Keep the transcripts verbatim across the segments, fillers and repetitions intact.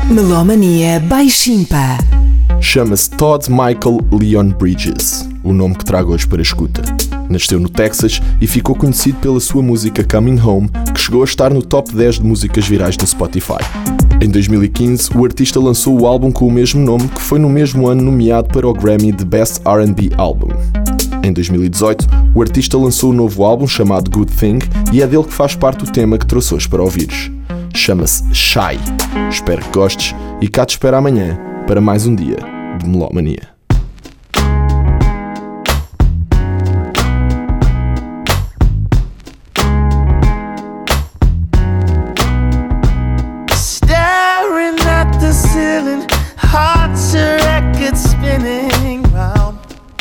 Melomania by Shimpa. Chama-se Todd Michael Leon Bridges, o nome que trago hoje para a escuta. Nasceu no Texas e ficou conhecido pela sua música Coming Home, que chegou a estar no top dez de músicas virais no Spotify. Em dois mil e quinze, o artista lançou o álbum com o mesmo nome, que foi no mesmo ano nomeado para o Grammy de Best R and B Album. Em dois mil e dezoito, o artista lançou um novo álbum chamado Good Thing e é dele que faz parte o tema que trouxe hoje para ouvires. Chama-se Shy. Espero que gostes e cá te espero amanhã para mais um dia de Melomania. Staring at the ceiling, hearts a record spinning round.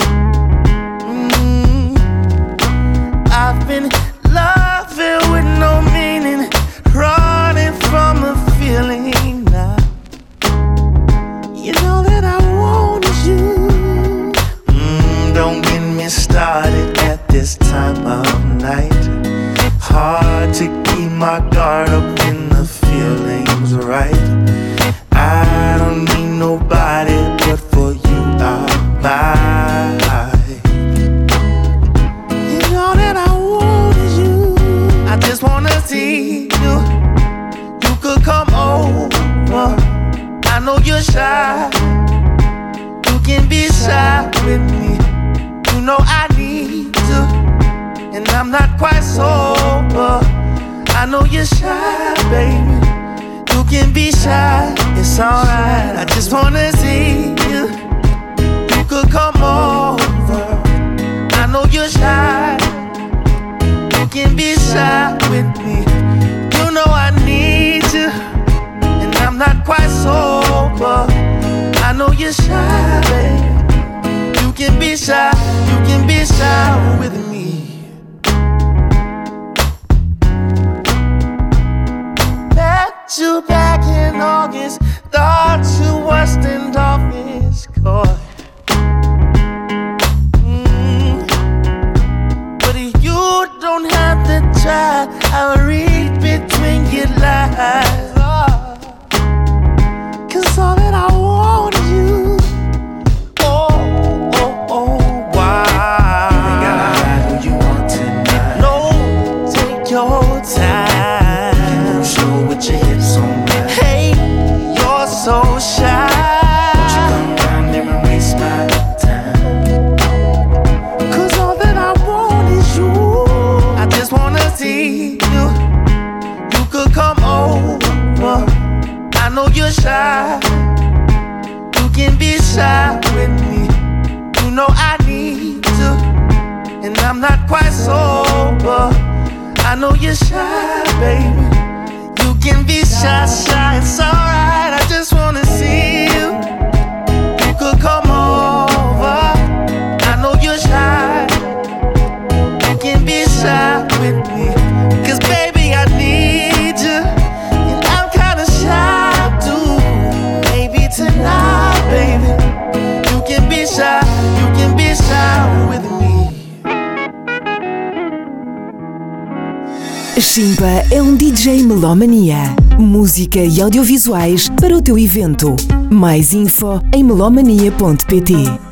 Mm. I've been loving with no meaning, running from a feeling now. You know that I want you. Mm, don't get me started at this time of night. Hard to keep my guard up when the feeling's right. I don't need nobody but for you are mine. You know that I want you. I just wanna see you. You could come over. I know you're shy. You can be shy with me. You know I need to, and I'm not quite sober. I know you're shy, baby. You can be shy, it's alright. I just wanna see you. You could come over. I know you're shy. You can be shy with me. You know I need you, and I'm not quite sober. I know you're shy, baby. You can be shy, you can be shy with me. Met you back in August, thought you were standoffish, coy. Mm. But you don't have to try, I'll read between your lines. Oh. Cause all that I want is you. Oh, oh, oh, why? You ain't gotta hide who you want tonight. No, take your time. You can show with your hips on that. Hey, you're so shy. Won't you come down here and waste my time? Cause all that I want is you. I just wanna see you. You could come over. I know you're shy. You can be shy with me. You know I need to, and I'm not quite sober. I know you're shy, baby. You can be shy, shy, it's alright. I just wanna see you. You could come over. I know you're shy. You can be shy with me. Cause baby I need you, and I'm kinda shy too. Maybe tonight, baby, you can be shy. You can be shy with me. Shimpa é um D J Melomania. Música e audiovisuais para o teu evento. Mais info em melomania ponto pt.